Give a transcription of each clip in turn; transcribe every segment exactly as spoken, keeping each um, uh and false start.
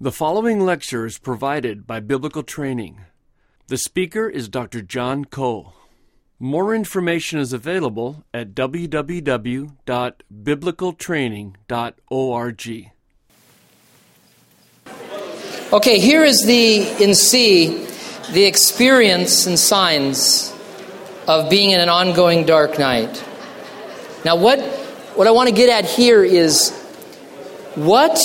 The following lecture is provided by Biblical Training. The speaker is Doctor John Cole. More information is available at w w w dot biblical training dot org. Okay, here is the, in C, the experience and signs of being in an ongoing dark night. Now what, what I want to get at here is, what,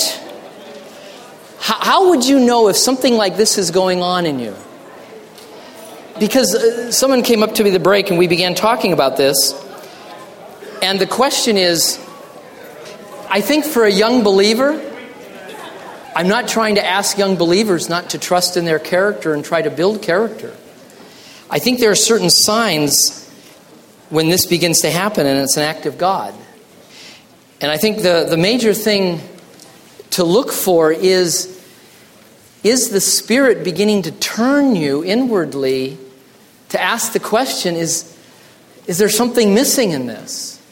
how, how would you know if something like this is going on in you? Because uh, someone came up to me at the break and we began talking about this. And the question is, I think for a young believer, I'm not trying to ask young believers not to trust in their character and try to build character. I think there are certain signs when this begins to happen, and it's an act of God. And I think the, the major thing to look for is, is the Spirit beginning to turn you inwardly to ask the question, is, is there something missing in this?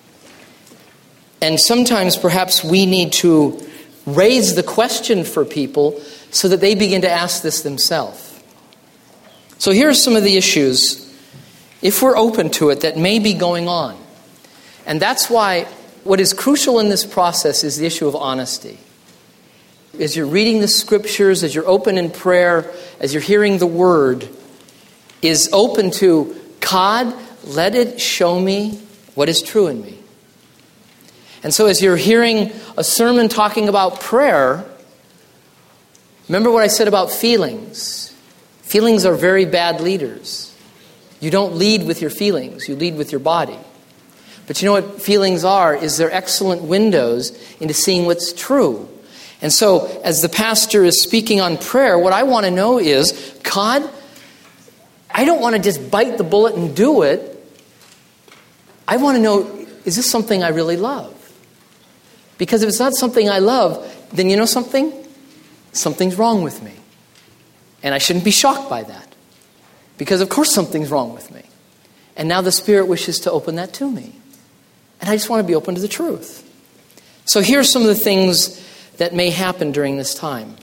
And sometimes perhaps we need to raise the question for people so that they begin to ask this themselves. So here are some of the issues, if we're open to it, that may be going on. And that's why what is crucial in this process is the issue of honesty. As you're reading the scriptures, as you're open in prayer, as you're hearing the word, is open to, God, let it show me what is true in me. And so as you're hearing a sermon talking about prayer, remember what I said about feelings. Feelings are very bad leaders. You don't lead with your feelings, you lead with your body. But you know what feelings are, is they're excellent windows into seeing what's true. And so as the pastor is speaking on prayer, what I want to know is, God, I don't want to just bite the bullet and do it. I want to know, is this something I really love? Because if it's not something I love, then you know something? Something's wrong with me. And I shouldn't be shocked by that. Because of course something's wrong with me. And now the Spirit wishes to open that to me. And I just want to be open to the truth. So here are some of the things that may happen during this time.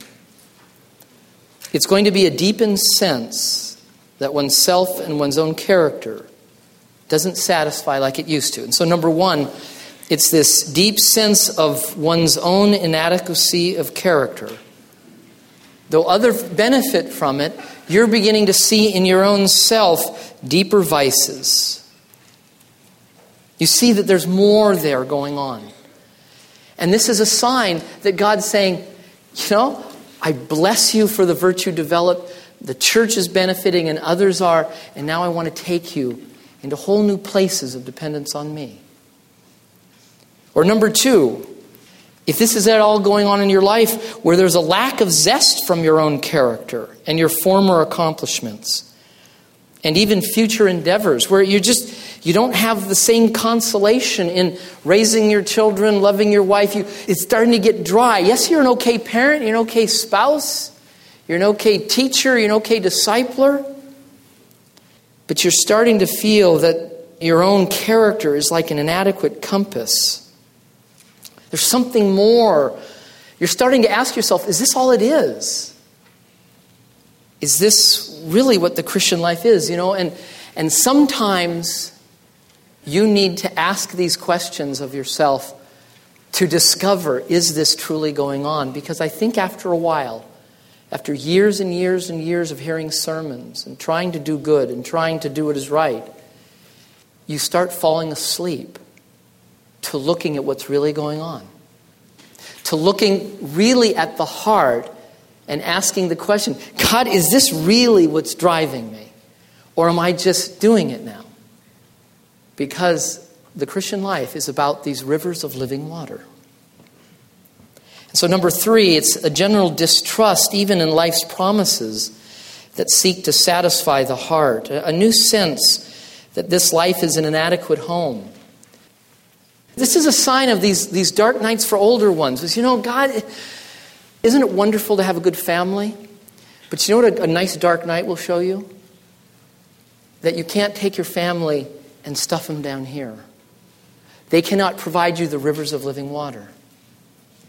It's going to be a deepened sense that one's self and one's own character doesn't satisfy like it used to. And so number one, it's this deep sense of one's own inadequacy of character. Though others benefit from it, you're beginning to see in your own self deeper vices. You see that there's more there going on. And this is a sign that God's saying, you know, I bless you for the virtue developed. The church is benefiting and others are. And now I want to take you into whole new places of dependence on me. Or number two, if this is at all going on in your life where there's a lack of zest from your own character and your former accomplishments and even future endeavors, where you just, you don't have the same consolation in raising your children, loving your wife, you, it's starting to get dry. Yes, you're an okay parent, you're an okay spouse, you're an okay teacher, you're an okay discipler, but you're starting to feel that your own character is like an inadequate compass. There's something more. You're starting to ask yourself, is this all it is? Is this really what the Christian life is? You know, and, and sometimes you need to ask these questions of yourself to discover, is this truly going on? Because I think after a while, after years and years and years of hearing sermons and trying to do good and trying to do what is right, you start falling asleep to looking at what's really going on. To looking really at the heart and asking the question, God, is this really what's driving me? Or am I just doing it now? Because the Christian life is about these rivers of living water. And so number three, it's a general distrust even in life's promises that seek to satisfy the heart. A new sense that this life is an inadequate home. This is a sign of these, these dark nights for older ones. Is, you know, God, isn't it wonderful to have a good family? But you know what a, a nice dark night will show you? That you can't take your family and stuff them down here. They cannot provide you the rivers of living water.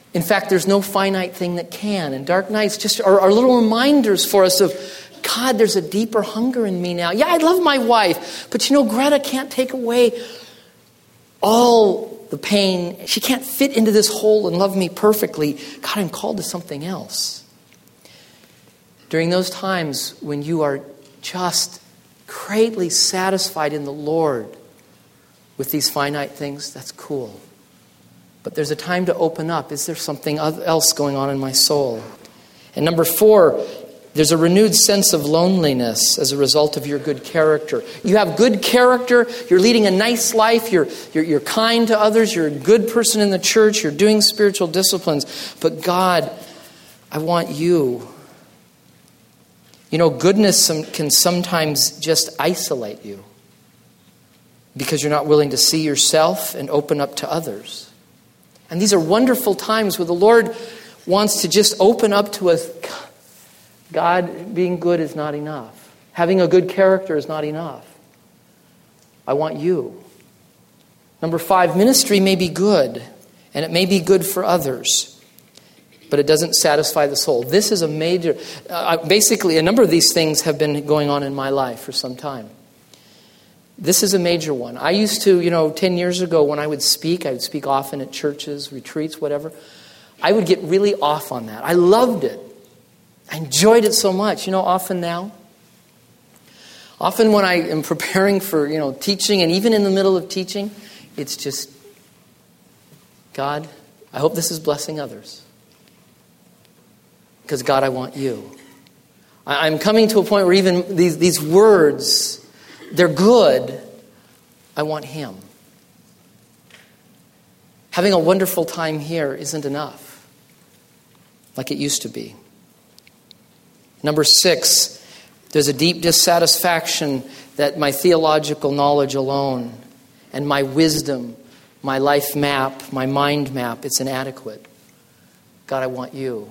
In fact, there's no finite thing that can. And dark nights just are, are little reminders for us of, God, there's a deeper hunger in me now. Yeah, I love my wife, but you know, Greta can't take away all the pain. She can't fit into this hole and love me perfectly. God, I'm called to something else. During those times when you are just greatly satisfied in the Lord with these finite things, that's cool. But there's a time to open up. Is there something else going on in my soul? And number four, there's a renewed sense of loneliness as a result of your good character. You have good character. You're leading a nice life. You're, you're, you're kind to others. You're a good person in the church. You're doing spiritual disciplines. But God, I want you. You know, goodness can sometimes just isolate you because you're not willing to see yourself and open up to others. And these are wonderful times where the Lord wants to just open up to us. God, being good is not enough. Having a good character is not enough. I want you. Number five, ministry may be good, and it may be good for others, but it doesn't satisfy the soul. This is a major, uh, basically a number of these things have been going on in my life for some time. This is a major one. I used to, you know, ten years ago when I would speak, I would speak often at churches, retreats, whatever. I would get really off on that. I loved it. I enjoyed it so much. You know, often now, often when I am preparing for, you know, teaching, and even in the middle of teaching, it's just, God, I hope this is blessing others. Because God, I want you. I'm coming to a point where even these, these words, they're good. I want Him. Having a wonderful time here isn't enough, like it used to be. Number six, there's a deep dissatisfaction that my theological knowledge alone and my wisdom, my life map, my mind map, it's inadequate. God, I want you.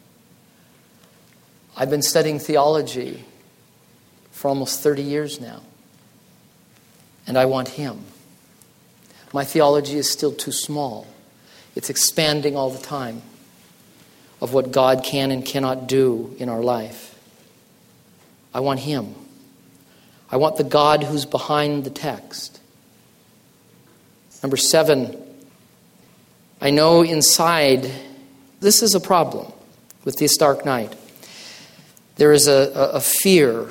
I've been studying theology for almost thirty years now, and I want Him. My theology is still too small. It's expanding all the time of what God can and cannot do in our life. I want Him. I want the God who's behind the text. Number seven, I know inside this is a problem with this dark night. There is a, a, a fear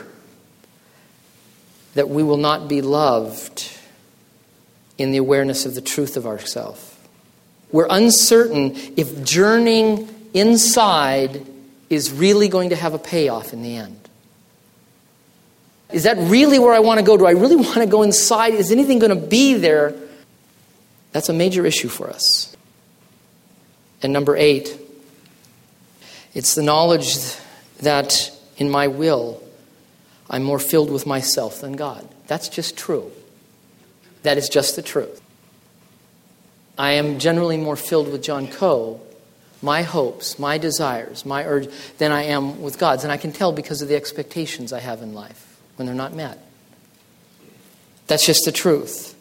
that we will not be loved in the awareness of the truth of ourselves. We're uncertain if journeying inside is really going to have a payoff in the end. Is that really where I want to go? Do I really want to go inside? Is anything going to be there? That's a major issue for us. And number eight, it's the knowledge that in my will, I'm more filled with myself than God. That's just true. That is just the truth. I am generally more filled with John Coe, my hopes, my desires, my urge, than I am with God's. And I can tell because of the expectations I have in life when they're not met. That's just the truth.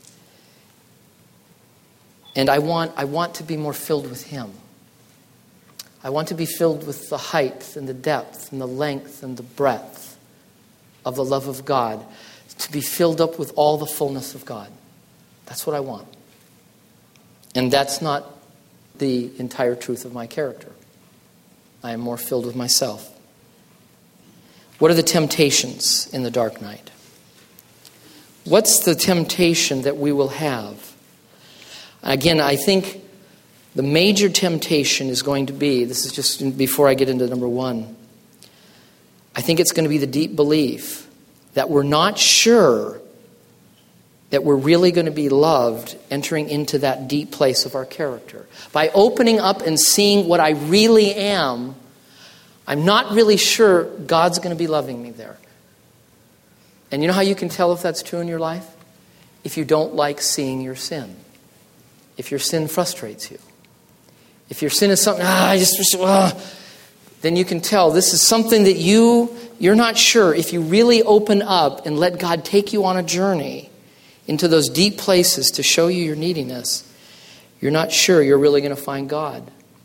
And I want, I want to be more filled with Him. I want to be filled with the height and the depth and the length and the breadth of the love of God. To be filled up with all the fullness of God. That's what I want. And that's not the entire truth of my character. I am more filled with myself. What are the temptations in the dark night? What's the temptation that we will have? Again, I think the major temptation is going to be, this is just before I get into number one, I think it's going to be the deep belief that we're not sure that we're really going to be loved entering into that deep place of our character. By opening up and seeing what I really am, I'm not really sure God's going to be loving me there. And you know how you can tell if that's true in your life? If you don't like seeing your sin. If your sin frustrates you. If your sin is something, ah, I just, ah, then you can tell this is something that you, you're not sure. If you really open up and let God take you on a journey into those deep places to show you your neediness, you're not sure you're really going to find God.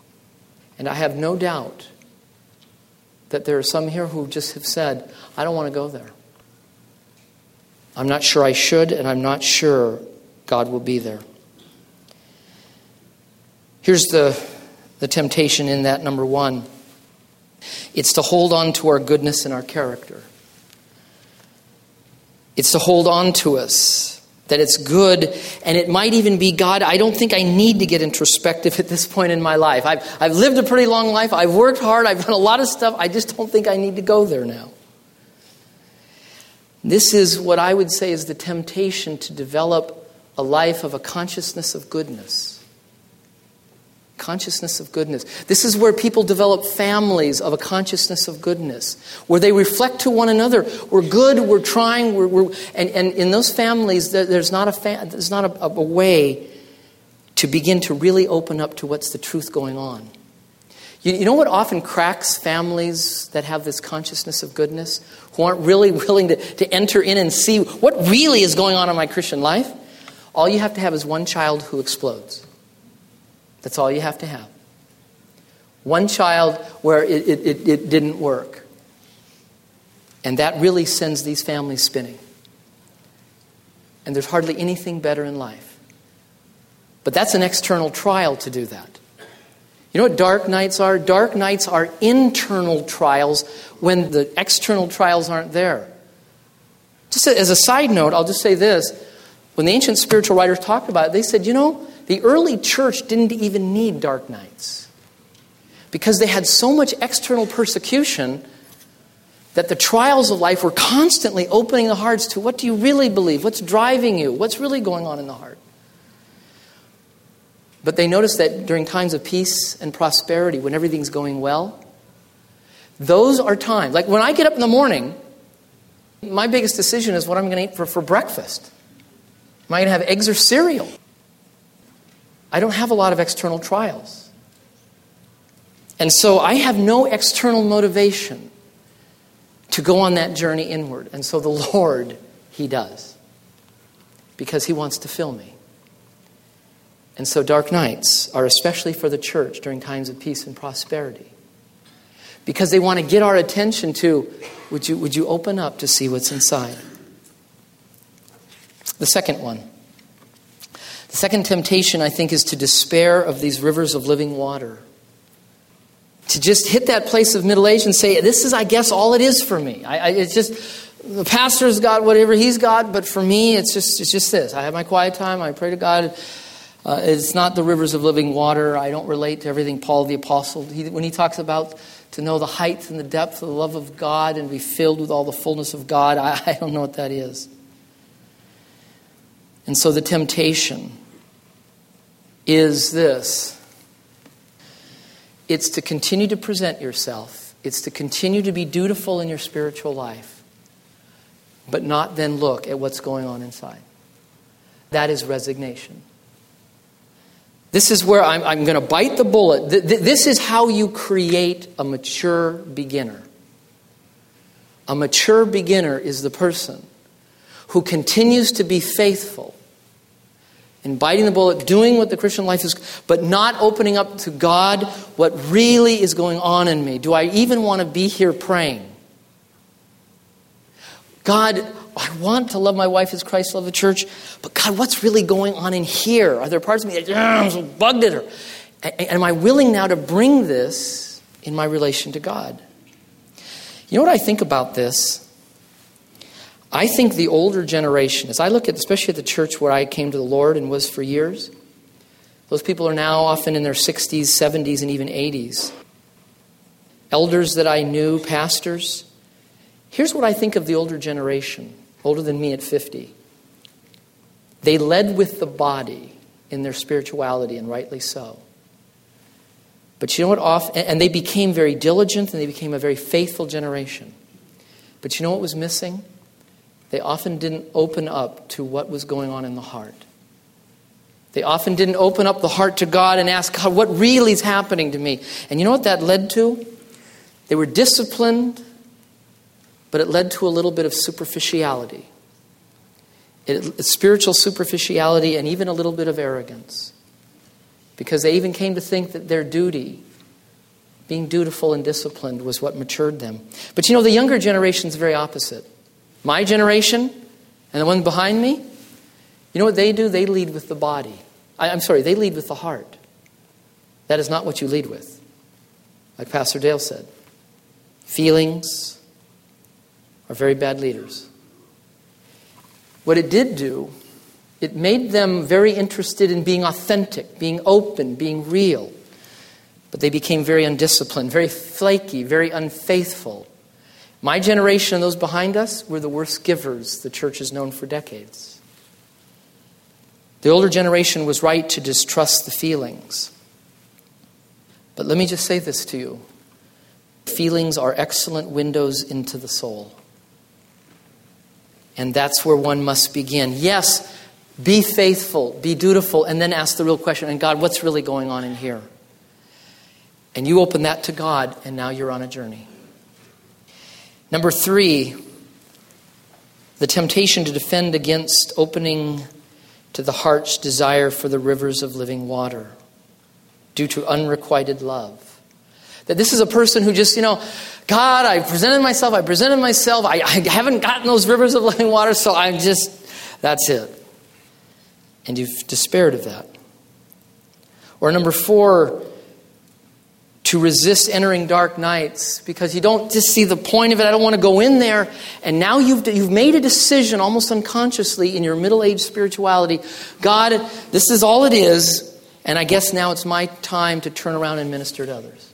And I have no doubt that there are some here who just have said, I don't want to go there. I'm not sure I should, and I'm not sure God will be there. Here's the, the temptation in that, number one. It's to hold on to our goodness and our character. It's to hold on to us, that it's good, and it might even be, God, I don't think I need to get introspective at this point in my life. I've, I've lived a pretty long life. I've worked hard. I've done a lot of stuff. I just don't think I need to go there now. This is what I would say is the temptation to develop a life of a consciousness of goodness. Consciousness of goodness. This is where people develop families of a consciousness of goodness, where they reflect to one another. We're good. We're trying. We're, we're and, and in those families, there's not a fa- there's not a, a way to begin to really open up to what's the truth going on. You, you know what often cracks families that have this consciousness of goodness, who aren't really willing to, to enter in and see what really is going on in my Christian life? All you have to have is one child who explodes. That's all you have to have. One child where it, it, it, it didn't work. And that really sends these families spinning. And there's hardly anything better in life. But that's an external trial to do that. You know what dark nights are? Dark nights are internal trials when the external trials aren't there. Just as a side note, I'll just say this. When the ancient spiritual writers talked about it, they said, you know, the early church didn't even need dark nights because they had so much external persecution that the trials of life were constantly opening the hearts to what do you really believe? What's driving you? What's really going on in the heart? But they noticed that during times of peace and prosperity, when everything's going well, those are times. Like when I get up in the morning, my biggest decision is what I'm going to eat for, for breakfast. Am I going to have eggs or cereal? I don't have a lot of external trials. And so I have no external motivation to go on that journey inward. And so the Lord, He does. Because He wants to fill me. And so dark nights are especially for the church during times of peace and prosperity. Because they want to get our attention to, would you, would you open up to see what's inside? The second one. The second temptation, I think, is to despair of these rivers of living water. To just hit that place of middle age and say, this is, I guess, all it is for me. I, I, it's just, the pastor's got whatever he's got, but for me, it's just it's just this. I have my quiet time. I pray to God. Uh, it's not the rivers of living water. I don't relate to everything Paul the Apostle, he, when he talks about to know the height and the depth of the love of God and be filled with all the fullness of God, I, I don't know what that is. And so the temptation is this. It's to continue to present yourself. It's to continue to be dutiful in your spiritual life, but not then look at what's going on inside. That is resignation. This is where I'm, I'm going to bite the bullet. Th- th- this is how you create a mature beginner. A mature beginner is the person who continues to be faithful in biting the bullet, doing what the Christian life is, but not opening up to God what really is going on in me. Do I even want to be here praying? God, I want to love my wife as Christ loved the church, but God, what's really going on in here? Are there parts of me that I'm so bugged at her? Am I willing now to bring this in my relation to God? You know what I think about this? I think the older generation, as I look at, especially at the church where I came to the Lord and was for years, those people are now often in their sixties, seventies, and even eighties. Elders that I knew, pastors. Here's what I think of the older generation, older than me at fifty. They led with the body in their spirituality, and rightly so. But you know what? Off, and they became very diligent, and they became a very faithful generation. But you know what was missing? They often didn't open up to what was going on in the heart. They often didn't open up the heart to God and ask, God, what really is happening to me? And you know what that led to? They were disciplined, but it led to a little bit of superficiality. It, spiritual superficiality and even a little bit of arrogance. Because they even came to think that their duty Being dutiful and disciplined was what matured them. But you know, the younger generation is very opposite. My generation and the one behind me, you know what they do? They lead with the body. I, I'm sorry, they lead with the heart. That is not what you lead with. Like Pastor Dale said, feelings are very bad leaders. What it did do, it made them very interested in being authentic, being open, being real. But they became very undisciplined, very flaky, very unfaithful. My generation and those behind us were the worst givers the church has known for decades. The older generation was right to distrust the feelings. But let me just say this to you. Feelings are excellent windows into the soul. And that's where one must begin. Yes, be faithful, be dutiful, and then ask the real question, and God, what's really going on in here? And you open that to God, and now you're on a journey. Number three, the temptation to defend against opening to the heart's desire for the rivers of living water due to unrequited love. That this is a person who just, you know, God, I presented myself, I presented myself, I, I haven't gotten those rivers of living water, so I'm just, that's it. And you've despaired of that. Or number four, to resist entering dark nights because you don't just see the point of it. I don't want to go in there. And now you've you've made a decision almost unconsciously in your middle-aged spirituality. God, this is all it is. And I guess now it's my time to turn around and minister to others.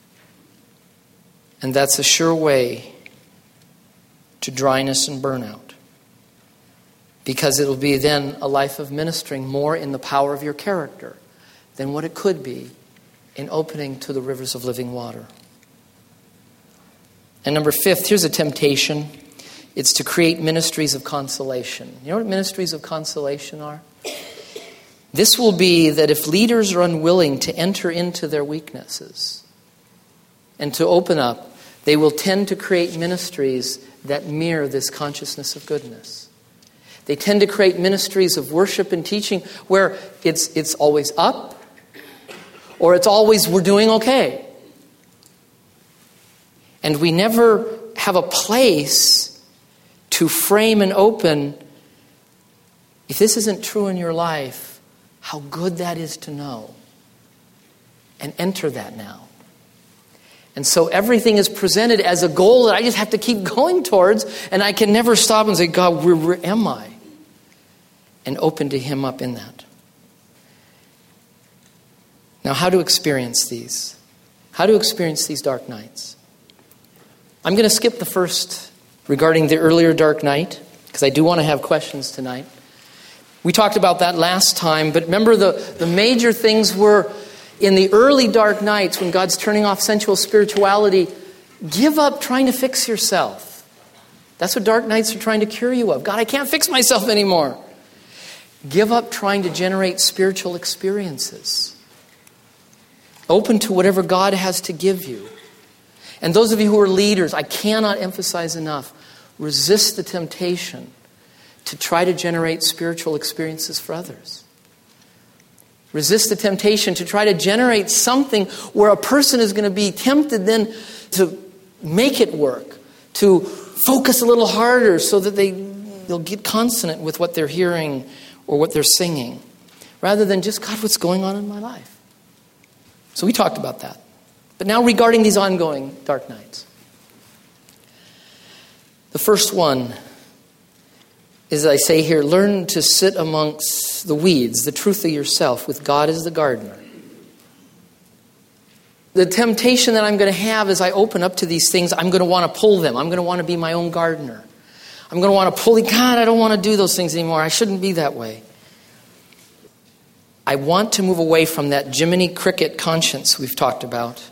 And that's a sure way to dryness and burnout. Because it'll be then a life of ministering more in the power of your character than what it could be in opening to the rivers of living water. And number fifth, here's a temptation. It's to create ministries of consolation. You know what ministries of consolation are? This will be that if leaders are unwilling to enter into their weaknesses and to open up, they will tend to create ministries that mirror this consciousness of goodness. They tend to create ministries of worship and teaching where it's it's always up, or it's always, we're doing okay. And we never have a place to frame and open, if this isn't true in your life, how good that is to know. And enter that now. And so everything is presented as a goal that I just have to keep going towards, and I can never stop and say, God, where, where am I? And open to Him up in that. Now, how to experience these? How to experience these dark nights? I'm going to skip the first regarding the earlier dark night, because I do want to have questions tonight. We talked about that last time, but remember the, the major things were in the early dark nights when God's turning off sensual spirituality, give up trying to fix yourself. That's what dark nights are trying to cure you of. God, I can't fix myself anymore. Give up trying to generate spiritual experiences. Open to whatever God has to give you. And those of you who are leaders, I cannot emphasize enough, resist the temptation to try to generate spiritual experiences for others. Resist the temptation to try to generate something where a person is going to be tempted then to make it work, to focus a little harder so that they, they'll get consonant with what they're hearing or what they're singing, rather than just, God, what's going on in my life? So we talked about that. But now regarding these ongoing dark nights. The first one is, I say here, learn to sit amongst the weeds, the truth of yourself, with God as the gardener. The temptation that I'm going to have as I open up to these things, I'm going to want to pull them. I'm going to want to be my own gardener. I'm going to want to pull, God, I don't want to do those things anymore. I shouldn't be that way. I want to move away from that Jiminy Cricket conscience we've talked about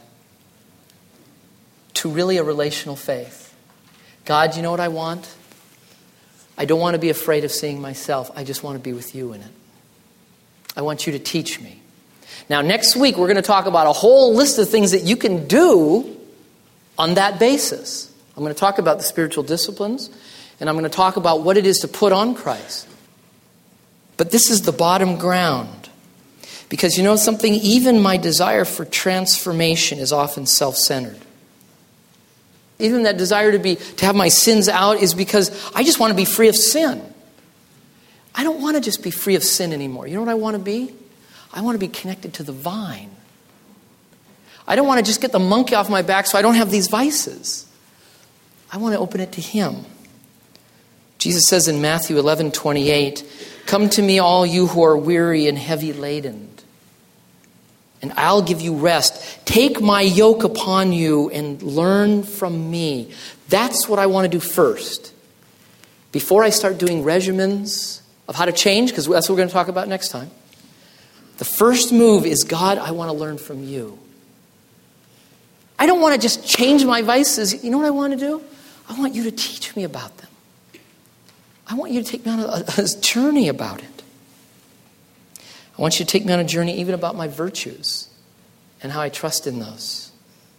to really a relational faith. God, you know what I want? I don't want to be afraid of seeing myself. I just want to be with you in it. I want you to teach me. Now, next week, we're going to talk about a whole list of things that you can do on that basis. I'm going to talk about the spiritual disciplines, and I'm going to talk about what it is to put on Christ. But this is the bottom ground. Because you know something? Even my desire for transformation is often self-centered. Even that desire to be to have my sins out is because I just want to be free of sin. I don't want to just be free of sin anymore. You know what I want to be? I want to be connected to the vine. I don't want to just get the monkey off my back so I don't have these vices. I want to open it to Him. Jesus says in Matthew eleven twenty-eight, "Come to me, all you who are weary and heavy laden, and I'll give you rest. Take my yoke upon you and learn from me." That's what I want to do first. Before I start doing regimens of how to change, because that's what we're going to talk about next time. The first move is, God, I want to learn from you. I don't want to just change my vices. You know what I want to do? I want you to teach me about them. I want you to take me on a, a journey about it. I want you to take me on a journey even about my virtues and how I trust in those.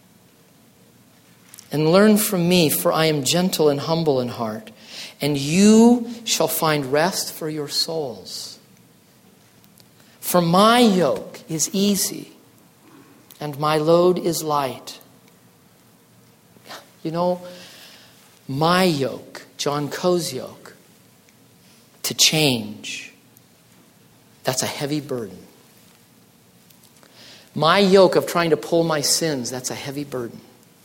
And learn from me, for I am gentle and humble in heart, and you shall find rest for your souls. For my yoke is easy and my load is light. You know, my yoke, John Coe's yoke, to change, that's a heavy burden. My yoke of trying to pull my sins, that's a heavy burden.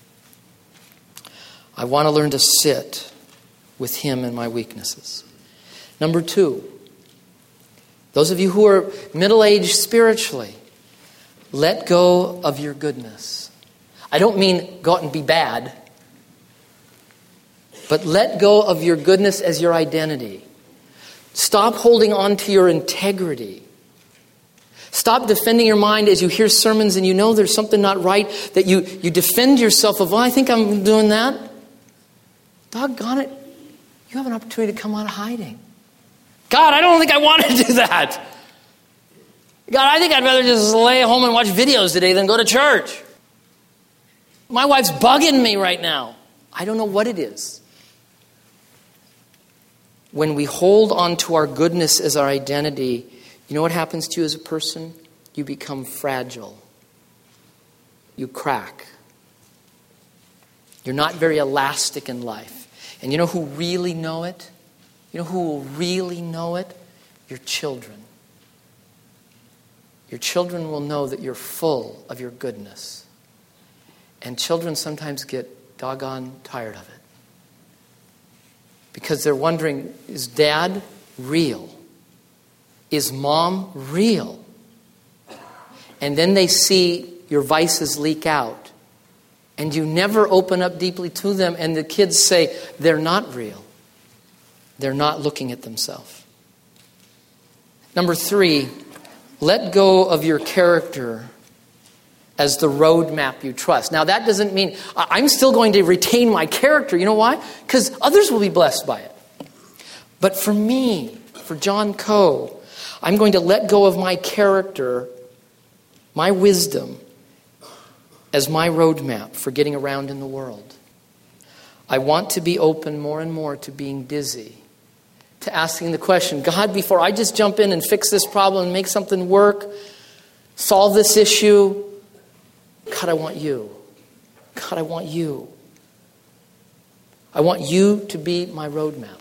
I want to learn to sit with Him in my weaknesses. Number two, those of you who are middle-aged spiritually, let go of your goodness. I don't mean go out and be bad, but let go of your goodness as your identity. Stop holding on to your integrity. Stop defending your mind as you hear sermons and you know there's something not right, that you, you defend yourself of, well, I think I'm doing that. Doggone it. You have an opportunity to come out of hiding. God, I don't think I want to do that. God, I think I'd rather just lay home and watch videos today than go to church. My wife's bugging me right now. I don't know what it is. When we hold on to our goodness as our identity, you know what happens to you as a person? You become fragile. You crack. You're not very elastic in life. And you know who really know it? You know who will really know it? Your children. Your children will know that you're full of your goodness. And children sometimes get doggone tired of it. Because they're wondering, is Dad real? Is Mom real? And then they see your vices leak out. And you never open up deeply to them. And the kids say, they're not real. They're not looking at themselves. Number three, let go of your character as the roadmap you trust. Now, that doesn't mean I'm still going to retain my character. You know why? Because others will be blessed by it. But for me, for John Coe, I'm going to let go of my character, my wisdom, as my roadmap for getting around in the world. I want to be open more and more to being dizzy, to asking the question, God, before I just jump in and fix this problem and make something work, solve this issue, God, I want you. God, I want you. I want you to be my roadmap.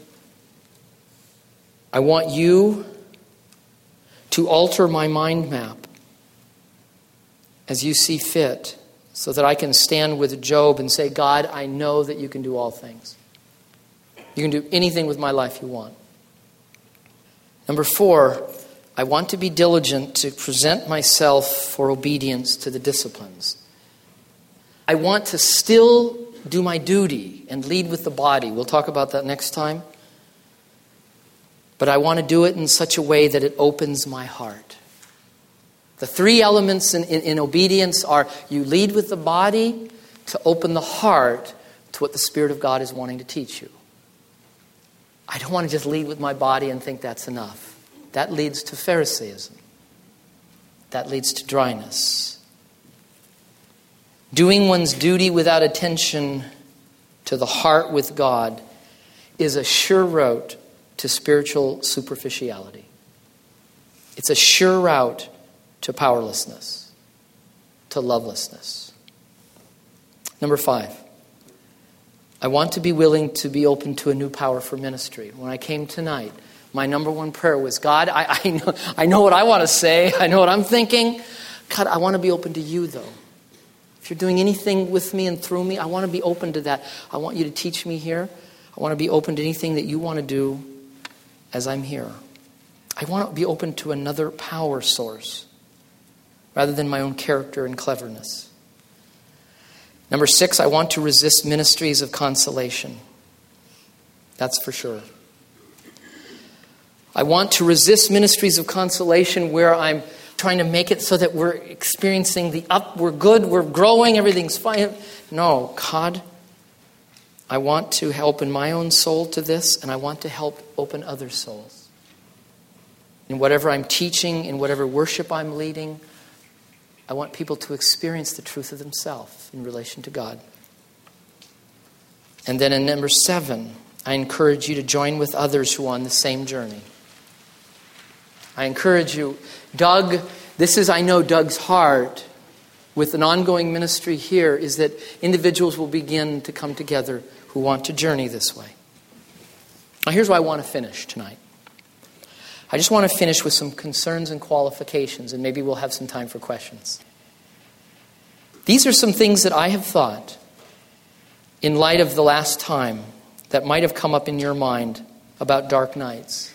I want you to alter my mind map as you see fit, so that I can stand with Job and say, God, I know that you can do all things. You can do anything with my life you want. Number four, I want to be diligent to present myself for obedience to the disciplines. I want to still do my duty and lead with the body. We'll talk about that next time. But I want to do it in such a way that it opens my heart. The three elements in, in, in obedience are you lead with the body to open the heart to what the Spirit of God is wanting to teach you. I don't want to just lead with my body and think that's enough. That leads to Pharisaism. That leads to dryness. Doing one's duty without attention to the heart with God is a sure route to spiritual superficiality. It's a sure route to powerlessness, to lovelessness. Number five, I want to be willing to be open to a new power for ministry. When I came tonight, my number one prayer was, God, I, I, know, I know what I want to say. I know what I'm thinking. God, I want to be open to you, though. If you're doing anything with me and through me, I want to be open to that. I want you to teach me here. I want to be open to anything that you want to do as I'm here. I want to be open to another power source rather than my own character and cleverness. Number six, I want to resist ministries of consolation. That's for sure. I want to resist ministries of consolation where I'm trying to make it so that we're experiencing the up, we're good, we're growing, everything's fine. No, God, I want to open my own soul to this, and I want to help open other souls. In whatever I'm teaching, in whatever worship I'm leading, I want people to experience the truth of themselves in relation to God. And then in number seven, I encourage you to join with others who are on the same journey. I encourage you, Doug, this is, I know, Doug's heart with an ongoing ministry here is that individuals will begin to come together who want to journey this way. Now, here's where I want to finish tonight. I just want to finish with some concerns and qualifications, and maybe we'll have some time for questions. These are some things that I have thought in light of the last time that might have come up in your mind about dark nights.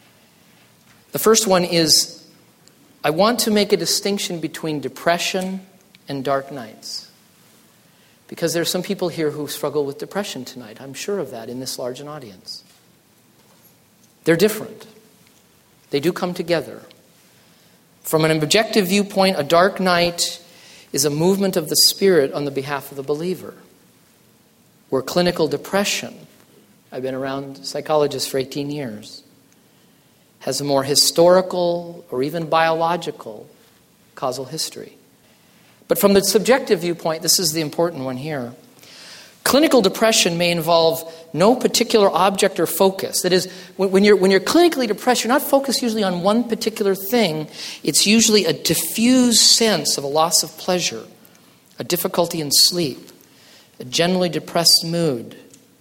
The first one is, I want to make a distinction between depression and dark nights. Because there are some people here who struggle with depression tonight. I'm sure of that in this large an audience. They're different. They do come together. From an objective viewpoint, a dark night is a movement of the Spirit on the behalf of the believer. Where clinical depression, I've been around psychologists for eighteen years, has a more historical or even biological causal history. But from the subjective viewpoint, this is the important one here. Clinical depression may involve no particular object or focus. That is, when you're, when you're clinically depressed, you're not focused usually on one particular thing. It's usually a diffuse sense of a loss of pleasure, a difficulty in sleep, a generally depressed mood,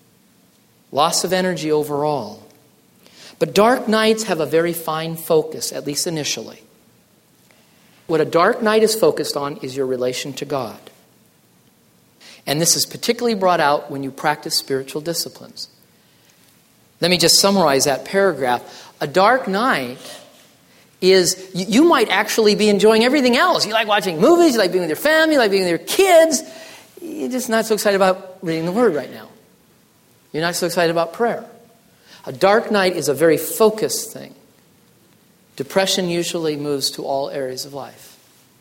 loss of energy overall. But dark nights have a very fine focus, at least initially. What a dark night is focused on is your relation to God. And this is particularly brought out when you practice spiritual disciplines. Let me just summarize that paragraph. A dark night is, you, you might actually be enjoying everything else. You like watching movies, you like being with your family, you like being with your kids. You're just not so excited about reading the Word right now. You're not so excited about prayer. A dark night is a very focused thing. Depression usually moves to all areas of life.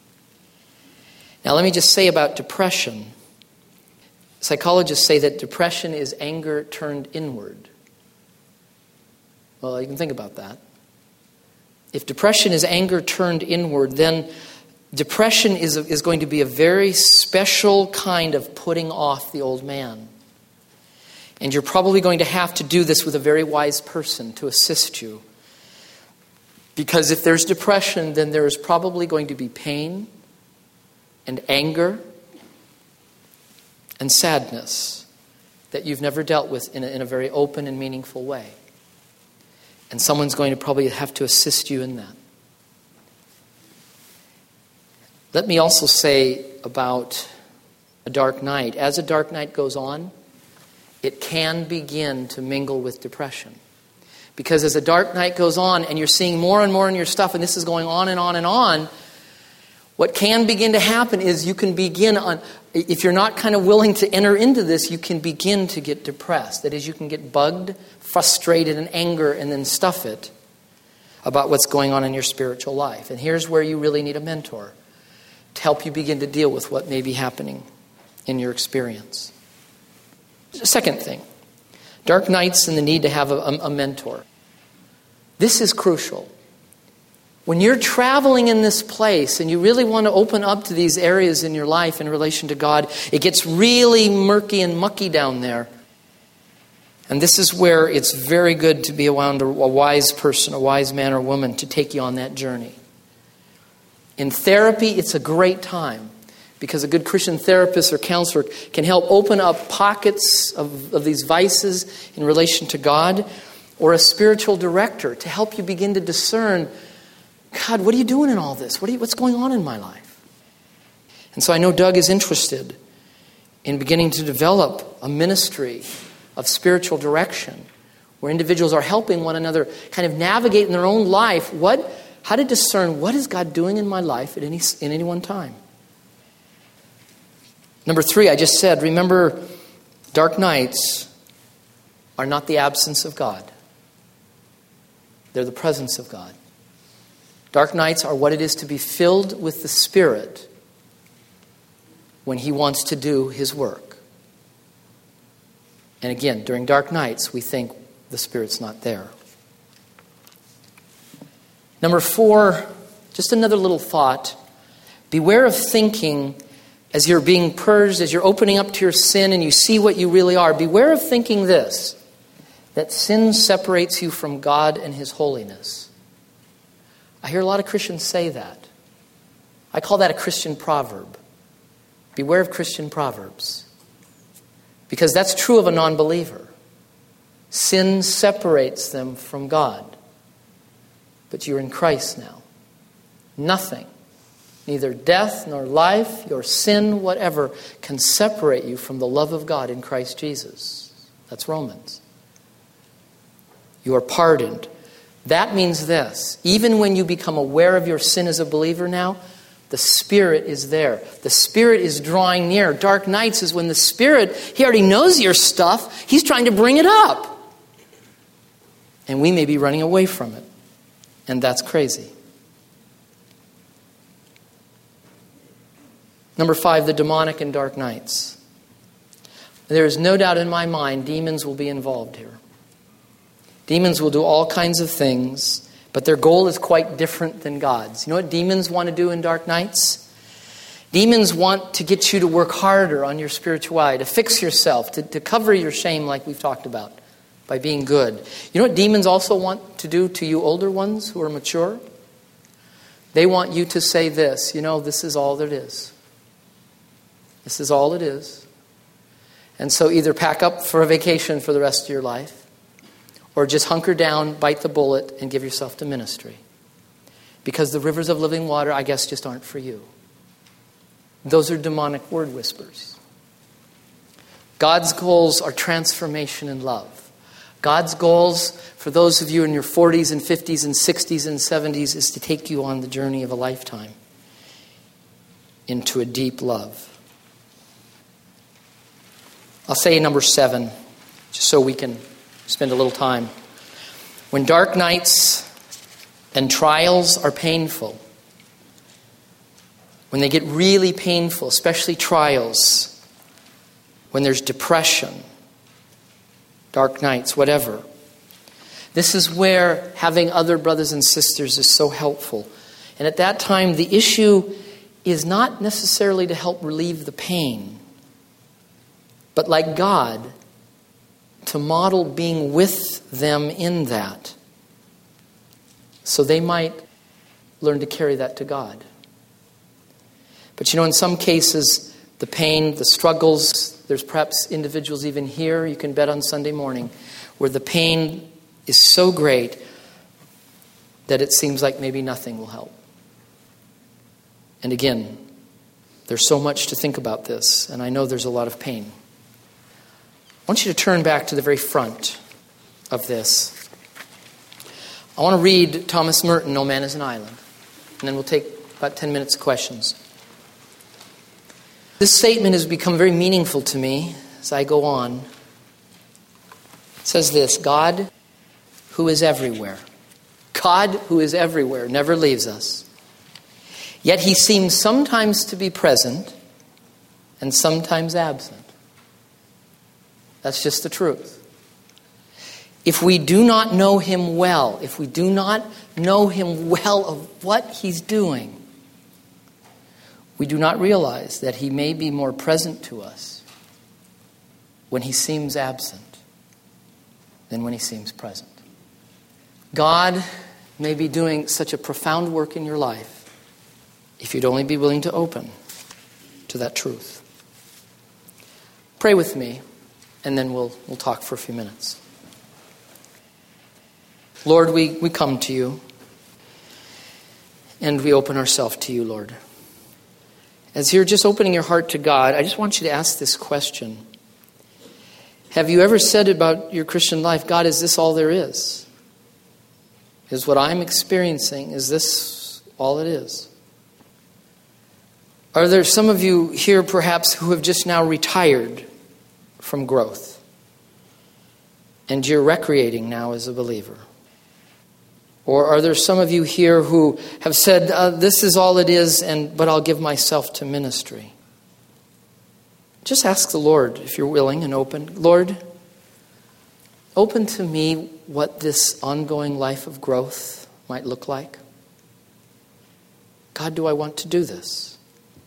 Now let me just say about depression. Psychologists say that depression is anger turned inward. Well, you can think about that. If depression is anger turned inward, then depression is, a, is going to be a very special kind of putting off the old man. And you're probably going to have to do this with a very wise person to assist you. Because if there's depression, then there is probably going to be pain and anger and sadness that you've never dealt with in a, in a very open and meaningful way. And someone's going to probably have to assist you in that. Let me also say about a dark night. As a dark night goes on, it can begin to mingle with depression. Because as a dark night goes on and you're seeing more and more in your stuff, and this is going on and on and on, what can begin to happen is you can begin on, if you're not kind of willing to enter into this, you can begin to get depressed. That is, you can get bugged, frustrated, and anger, and then stuff it about what's going on in your spiritual life. And here's where you really need a mentor to help you begin to deal with what may be happening in your experience. Second thing, dark nights and the need to have a, a mentor. This is crucial. When you're traveling in this place and you really want to open up to these areas in your life in relation to God, it gets really murky and mucky down there. And this is where it's very good to be around a wise person, a wise man or woman to take you on that journey. In therapy, it's a great time because a good Christian therapist or counselor can help open up pockets of, of these vices in relation to God, or a spiritual director to help you begin to discern, God, what are you doing in all this? What are you, what's going on in my life? And so I know Doug is interested in beginning to develop a ministry of spiritual direction where individuals are helping one another kind of navigate in their own life what, how to discern what is God doing in my life at any, in any one time. Number three, I just said, remember, dark nights are not the absence of God. They're the presence of God. Dark nights are what it is to be filled with the Spirit when He wants to do His work. And again, during dark nights, we think the Spirit's not there. Number four, just another little thought. Beware of thinking as you're being purged, as you're opening up to your sin and you see what you really are. Beware of thinking this, that sin separates you from God and His holiness. I hear a lot of Christians say that. I call that a Christian proverb. Beware of Christian proverbs. Because that's true of a non-believer. Sin separates them from God. But you're in Christ now. Nothing, neither death nor life, your sin, whatever, can separate you from the love of God in Christ Jesus. That's Romans. You are pardoned. That means this. Even when you become aware of your sin as a believer now, the Spirit is there. The Spirit is drawing near. Dark nights is when the Spirit, He already knows your stuff. He's trying to bring it up. And we may be running away from it. And that's crazy. Number five, the demonic and dark nights. There is no doubt in my mind demons will be involved here. Demons will do all kinds of things, but their goal is quite different than God's. You know what demons want to do in dark nights? Demons want to get you to work harder on your spirituality, to fix yourself, to, to cover your shame like we've talked about, by being good. You know what demons also want to do to you older ones who are mature? They want you to say this, you know, this is all that is. This is all it is. And so either pack up for a vacation for the rest of your life, or just hunker down, bite the bullet, and give yourself to ministry. Because the rivers of living water, I guess, just aren't for you. Those are demonic word whispers. God's goals are transformation and love. God's goals for those of you in your forties and fifties and sixties and seventies is to take you on the journey of a lifetime into a deep love. I'll say number seven, just so we can spend a little time. When dark nights and trials are painful, when they get really painful, especially trials, when there's depression, dark nights, whatever, this is where having other brothers and sisters is so helpful. And at that time, the issue is not necessarily to help relieve the pain, but like God, to model being with them in that, so they might learn to carry that to God. But you know, in some cases, the pain, the struggles, there's perhaps individuals even here, you can bet on Sunday morning, where the pain is so great that it seems like maybe nothing will help. And again, there's so much to think about this, and I know there's a lot of pain. I want you to turn back to the very front of this. I want to read Thomas Merton, No Man is an Island. And then we'll take about ten minutes of questions. This statement has become very meaningful to me as I go on. It says this: God, who is everywhere. God, who is everywhere, never leaves us. Yet He seems sometimes to be present and sometimes absent. That's just the truth. If we do not know Him well, if we do not know Him well of what He's doing, we do not realize that He may be more present to us when He seems absent than when He seems present. God may be doing such a profound work in your life, if you'd only be willing to open to that truth. Pray with me, and then we'll we'll talk for a few minutes. Lord, we, we come to you, and we open ourselves to you, Lord. As you're just opening your heart to God, I just want you to ask this question. Have you ever said about your Christian life, God, is this all there is? Is what I'm experiencing, is this all it is? Are there some of you here perhaps who have just now retired from growth, and you're recreating now as a believer? Or are there some of you here who have said, uh, this is all it is, and but I'll give myself to ministry? Just ask the Lord, if you're willing and open, Lord, open to me what this ongoing life of growth might look like. God, do I want to do this?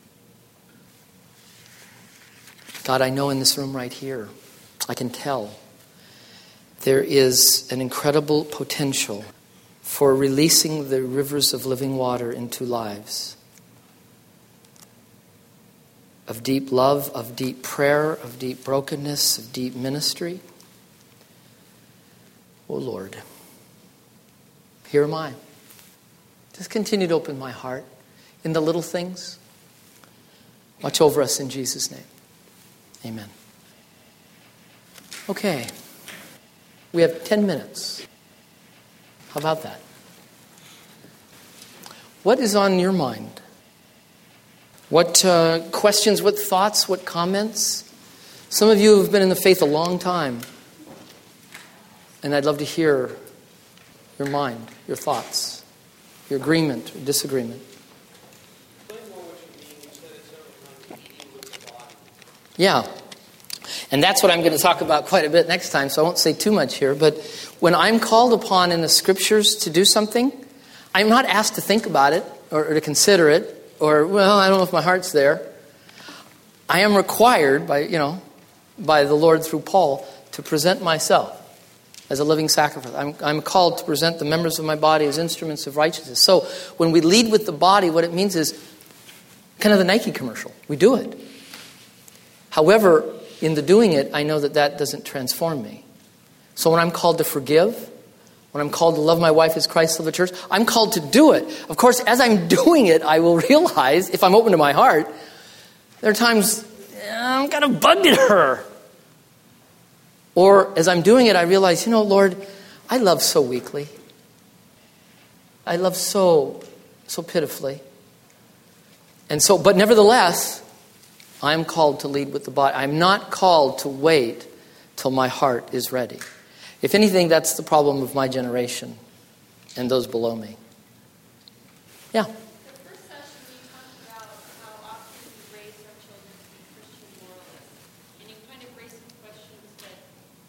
God, I know in this room right here, I can tell there is an incredible potential for releasing the rivers of living water into lives of deep love, of deep prayer, of deep brokenness, of deep ministry. Oh Lord, here am I. Just continue to open my heart in the little things. Watch over us in Jesus' name. Amen. Okay. We have ten minutes. How about that? What is on your mind? What uh, questions, what thoughts, what comments? Some of you have been in the faith a long time. And I'd love to hear your mind, your thoughts, your agreement or disagreement. Yeah. And that's what I'm going to talk about quite a bit next time, so I won't say too much here. But when I'm called upon in the Scriptures to do something, I'm not asked to think about it or, or to consider it or, well, I don't know if my heart's there. I am required by, you know, by the Lord through Paul to present myself as a living sacrifice. I'm, I'm called to present the members of my body as instruments of righteousness. So when we lead with the body, what it means is kind of the Nike commercial. We do it. However, in the doing it, I know that that doesn't transform me. So when I'm called to forgive, when I'm called to love my wife as Christ loved the church, I'm called to do it. Of course, as I'm doing it, I will realize, if I'm open to my heart, there are times I'm kind of bugged at her. Or as I'm doing it, I realize, you know, Lord, I love so weakly. I love so, so pitifully. And so, but nevertheless, I'm called to lead with the body. I'm not called to wait till my heart is ready. If anything, that's the problem of my generation and those below me. Yeah. The first session, you talked about how often we raise our children to be Christian moralists. And you kind of raised some questions that,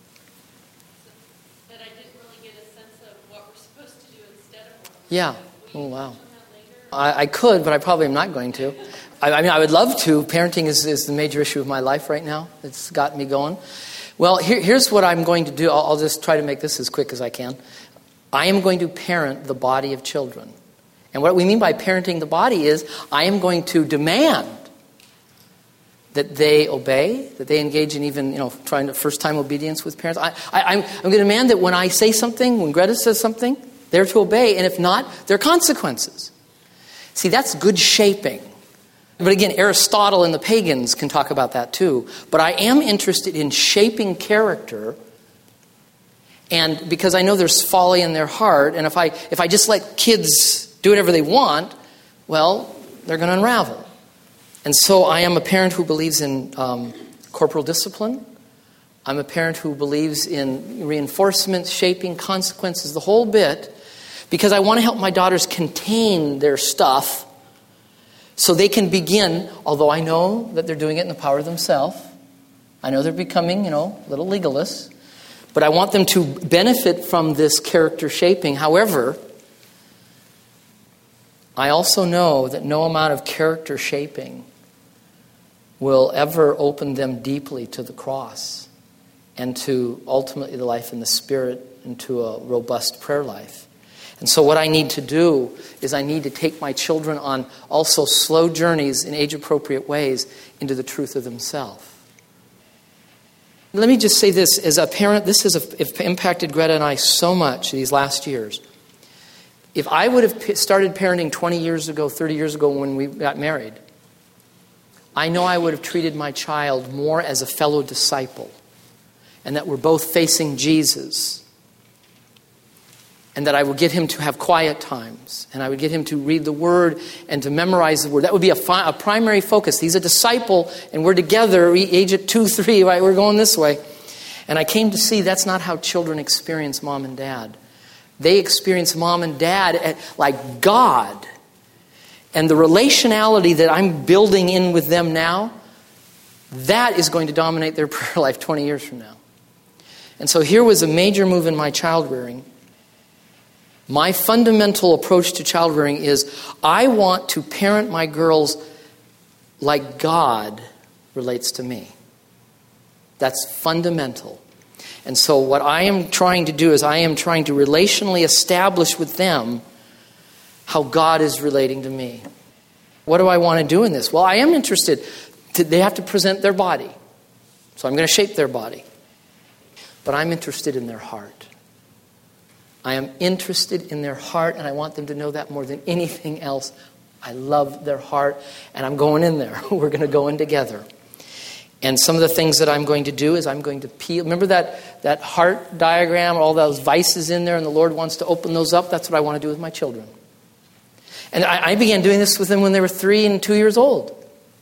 that I didn't really get a sense of what we're supposed to do instead of morals. Yeah. Will Oh, wow. you touch on that later? I, I could, but I probably am not going to. I, I mean, I would love to. Parenting is, is the major issue of my life right now. It's got me going. Well, here, here's what I'm going to do. I'll, I'll just try to make this as quick as I can. I am going to parent the body of children. And what we mean by parenting the body is I am going to demand that they obey, that they engage in even, you know, trying to first-time obedience with parents. I, I, I'm, I'm going to demand that when I say something, when Greta says something, they're to obey. And if not, there are consequences. See, that's good shaping. But again, Aristotle and the pagans can talk about that too. But I am interested in shaping character, and because I know there's folly in their heart, and if I if I just let kids do whatever they want, well, they're going to unravel. And so I am a parent who believes in um, corporal discipline. I'm a parent who believes in reinforcement, shaping, consequences, the whole bit, because I want to help my daughters contain their stuff so they can begin, although I know that they're doing it in the power of themselves. I know they're becoming, you know, little legalists. But I want them to benefit from this character shaping. However, I also know that no amount of character shaping will ever open them deeply to the cross and to ultimately the life in the Spirit and to a robust prayer life. And so what I need to do is I need to take my children on also slow journeys in age-appropriate ways into the truth of themselves. Let me just say this. As a parent, this has impacted Greta and I so much these last years. If I would have started parenting twenty years ago, thirty years ago when we got married, I know I would have treated my child more as a fellow disciple, and that we're both facing Jesus, and that I would get him to have quiet times, and I would get him to read the Word and to memorize the Word. That would be a, fi- a primary focus. He's a disciple, and we're together, we age at two, three, right? We're going this way. And I came to see that's not how children experience mom and dad. They experience mom and dad at, like God. And the relationality that I'm building in with them now, that is going to dominate their prayer life twenty years from now. And so here was a major move in my child rearing. My fundamental approach to child rearing is I want to parent my girls like God relates to me. That's fundamental. And so what I am trying to do is I am trying to relationally establish with them how God is relating to me. What do I want to do in this? Well, I am interested. To, they have to present their body. So I'm going to shape their body. But I'm interested in their heart. I am interested in their heart, and I want them to know that more than anything else. I love their heart, and I'm going in there. We're going to go in together. And some of the things that I'm going to do is I'm going to peel. Remember that, that heart diagram, all those vices in there, and the Lord wants to open those up? That's what I want to do with my children. And I, I began doing this with them when they were three and two years old.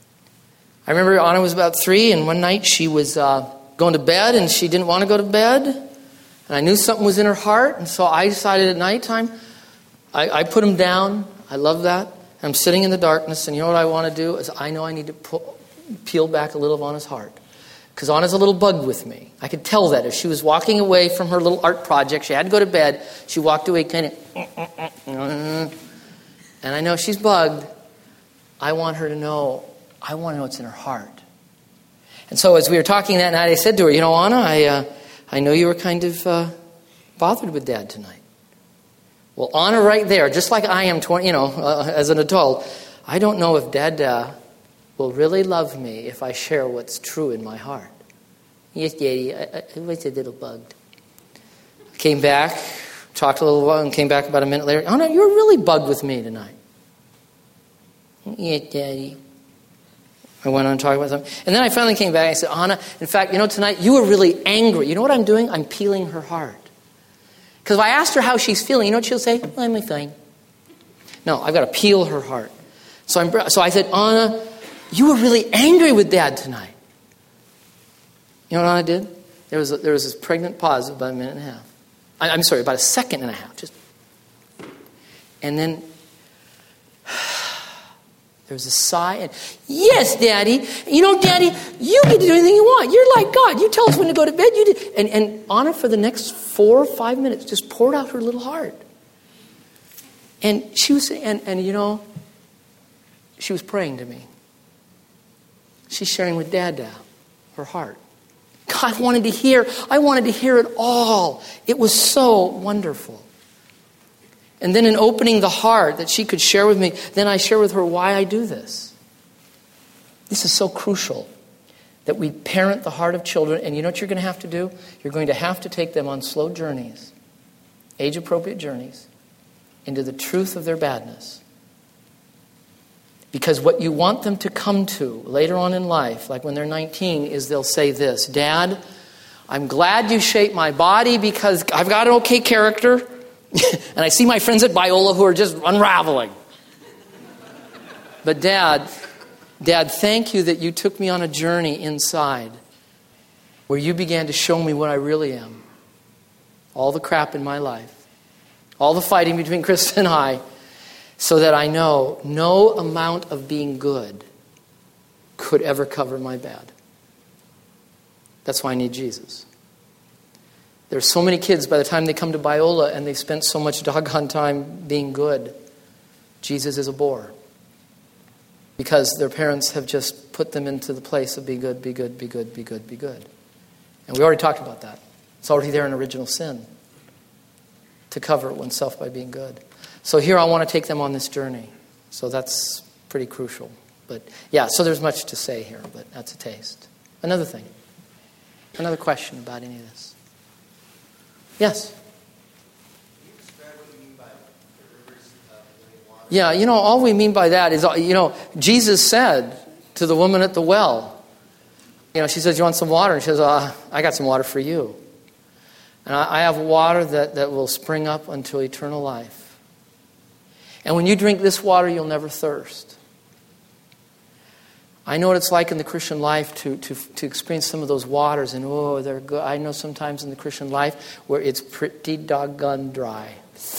I remember Anna was about three, and one night she was uh, going to bed, and she didn't want to go to bed. And I knew something was in her heart, and so I decided at nighttime, I, I put them down. I love that. I'm sitting in the darkness, and you know what I want to do? Is I know I need to pull, peel back a little of Anna's heart. Because Anna's a little bugged with me. I could tell that. If she was walking away from her little art project, she had to go to bed, she walked away kind of, and I know she's bugged. I want her to know, I want to know what's in her heart. And so as we were talking that night, I said to her, you know, Anna, I... Uh, I know you were kind of uh, bothered with Dad tonight. Well, Anna right there, just like I am, twenty, you know, uh, as an adult, I don't know if Dad uh, will really love me if I share what's true in my heart. Yes, Daddy, I, I was a little bugged. Came back, talked a little while, and came back about a minute later. Anna, you're really bugged with me tonight. Yes, Daddy. I went on talking about something. And then I finally came back and I said, Anna, in fact, you know, tonight you were really angry. You know what I'm doing? I'm peeling her heart. Because if I asked her how she's feeling, you know what she'll say? Well, I'm fine. No, I've got to peel her heart. So, I'm, so I said, Anna, you were really angry with Dad tonight. You know what Anna did? There was, a, there was this pregnant pause of about a minute and a half. I, I'm sorry, about a second and a half. Just, and then... There was a sigh, and yes, Daddy. You know, Daddy, you get to do anything you want. You're like God. You tell us when to go to bed. You do. And, and Anna, for the next four or five minutes, just poured out her little heart. And she was, and, and you know, she was praying to me. She's sharing with Dad now, her heart. God wanted to hear. I wanted to hear it all. It was so wonderful. And then in opening the heart that she could share with me, then I share with her why I do this. This is so crucial that we parent the heart of children. And you know what you're going to have to do? You're going to have to take them on slow journeys, age-appropriate journeys, into the truth of their badness. Because what you want them to come to later on in life, like when they're nineteen, is they'll say this, Dad, I'm glad you shaped my body because I've got an okay character. And I see my friends at Biola who are just unraveling. But Dad, Dad, thank you that you took me on a journey inside where you began to show me what I really am. All the crap in my life. All the fighting between Krista and I. So that I know no amount of being good could ever cover my bad. That's why I need Jesus. There's so many kids, by the time they come to Biola and they've spent so much doggone time being good, Jesus is a bore. Because their parents have just put them into the place of be good, be good, be good, be good, be good. And we already talked about that. It's already there in original sin. to cover oneself by being good. So here I want to take them on this journey. So that's pretty crucial. But yeah, so there's much to say here, but that's a taste. Another thing. Another question about any of this. Yes? Yeah, you know, all we mean by that is, you know, Jesus said to the woman at the well, you know, she says, you want some water? And she says, uh, I got some water for you. And I, I have water that, that will spring up until eternal life. And when you drink this water, you'll never thirst. I know what it's like in the Christian life to, to, to experience some of those waters, and oh, they're good. I know sometimes in the Christian life where it's pretty doggone dry.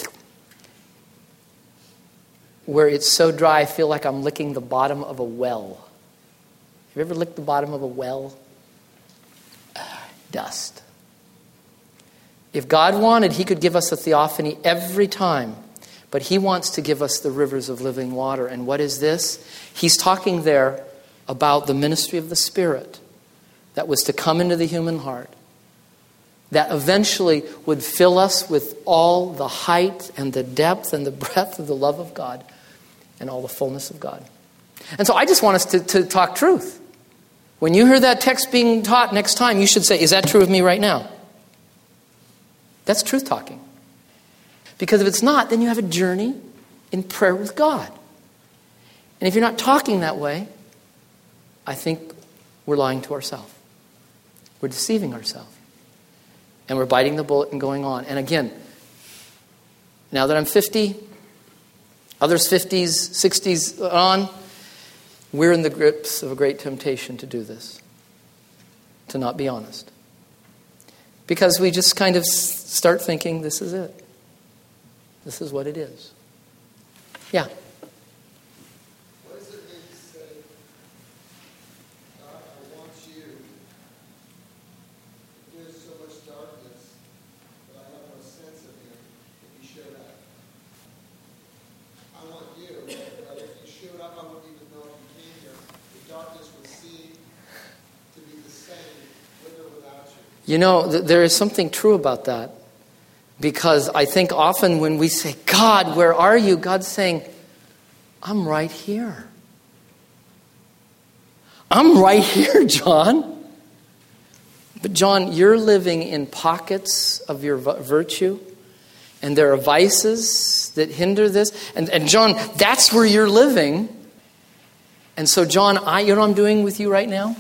Where it's so dry, I feel like I'm licking the bottom of a well. Have you ever licked the bottom of a well? Ah, dust. If God wanted, He could give us a theophany every time. But He wants to give us the rivers of living water. And what is this? He's talking there about the ministry of the Spirit that was to come into the human heart, that eventually would fill us with all the height and the depth and the breadth of the love of God and all the fullness of God. And so I just want us to, to talk truth. When you hear that text being taught next time, you should say, is that true of me right now? That's truth talking. Because if it's not, then you have a journey in prayer with God. And if you're not talking that way, I think we're lying to ourselves. We're deceiving ourselves. And we're biting the bullet and going on. And again, now that I'm fifty, others fifties, sixties on, we're in the grips of a great temptation to do this. To not be honest. Because we just kind of start thinking, this is it. This is what it is. Yeah. What does it mean to say, God, I want you? There's so much darkness, but I have no sense of Him if He showed up. I want you, but if you showed up, I wouldn't even know if you came here. The darkness would seem to be the same with or without you. You know, th- there is something true about that. Because I think often when we say, God, where are you? God's saying, I'm right here. I'm right here, John. But John, you're living in pockets of your virtue. And there are vices that hinder this. And, and John, that's where you're living. And so John, I, you know what I'm doing with you right now?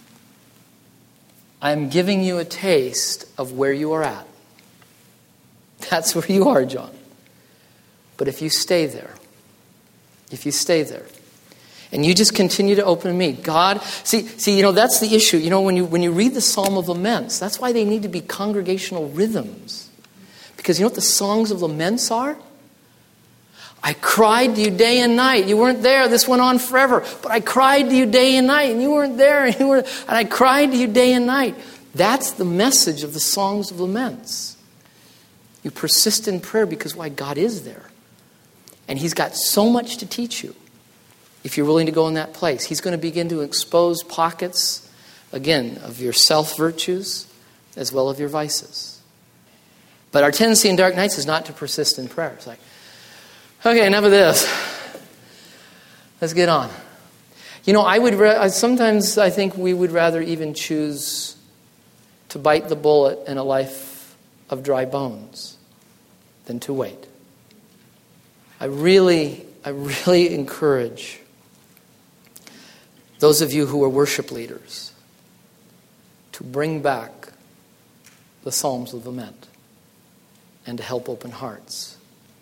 I'm giving you a taste of where you are at. That's where you are, John. But if you stay there, if you stay there, and you just continue to open to me, God, see, see, you know, that's the issue. You know, when you when you read the Psalm of Laments, that's why they need to be congregational rhythms. Because you know what the songs of laments are? I cried to you day and night. You weren't there. This went on forever. But I cried to you day and night, and you weren't there. And, you were, and I cried to you day and night. That's the message of the songs of laments. You persist in prayer because why? God is there. And He's got so much to teach you if you're willing to go in that place. He's going to begin to expose pockets, again, of your self-virtues as well as your vices. But our tendency in dark nights is not to persist in prayer. It's like, okay, enough of this. Let's get on. You know, I would ra- sometimes I think we would rather even choose to bite the bullet in a life of dry bones than to wait. I really, I really encourage those of you who are worship leaders to bring back the Psalms of Lament and to help open hearts.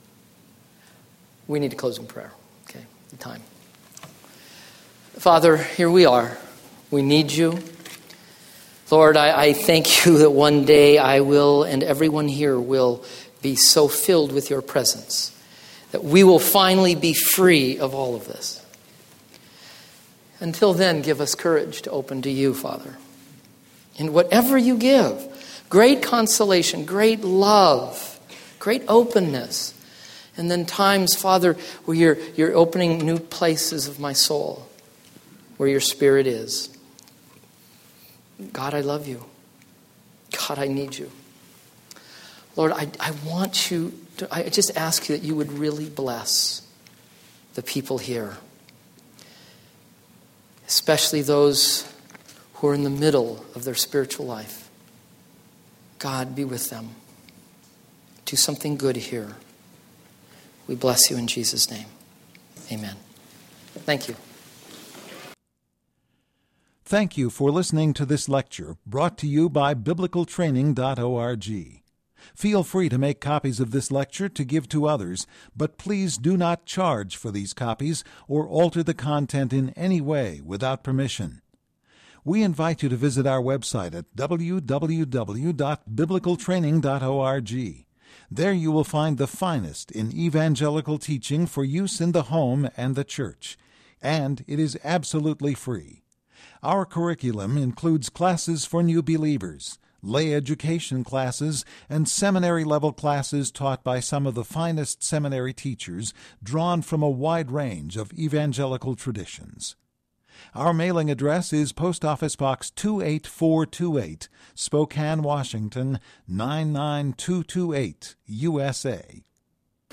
We need to close in prayer. Okay, the time. Father, here we are. We need you. Lord, I, I thank you that one day I will, and everyone here will be so filled with your presence that we will finally be free of all of this. Until then, give us courage to open to you, Father. And whatever you give, great consolation, great love, great openness. And then times, Father, where you're, you're opening new places of my soul, where your Spirit is. God, I love you. God, I need you. Lord, I, I want you to, I just ask you that you would really bless the people here, especially those who are in the middle of their spiritual life. God, be with them. Do something good here. We bless you in Jesus' name. Amen. Thank you. Thank you for listening to this lecture brought to you by biblical training dot org. Feel free to make copies of this lecture to give to others, but please do not charge for these copies or alter the content in any way without permission. We invite you to visit our website at w w w dot biblical training dot org. There you will find the finest in evangelical teaching for use in the home and the church, and it is absolutely free. Our curriculum includes classes for new believers, lay education classes, and seminary-level classes taught by some of the finest seminary teachers drawn from a wide range of evangelical traditions. Our mailing address is Post Office Box two eight four two eight, Spokane, Washington, nine nine two two eight, U S A.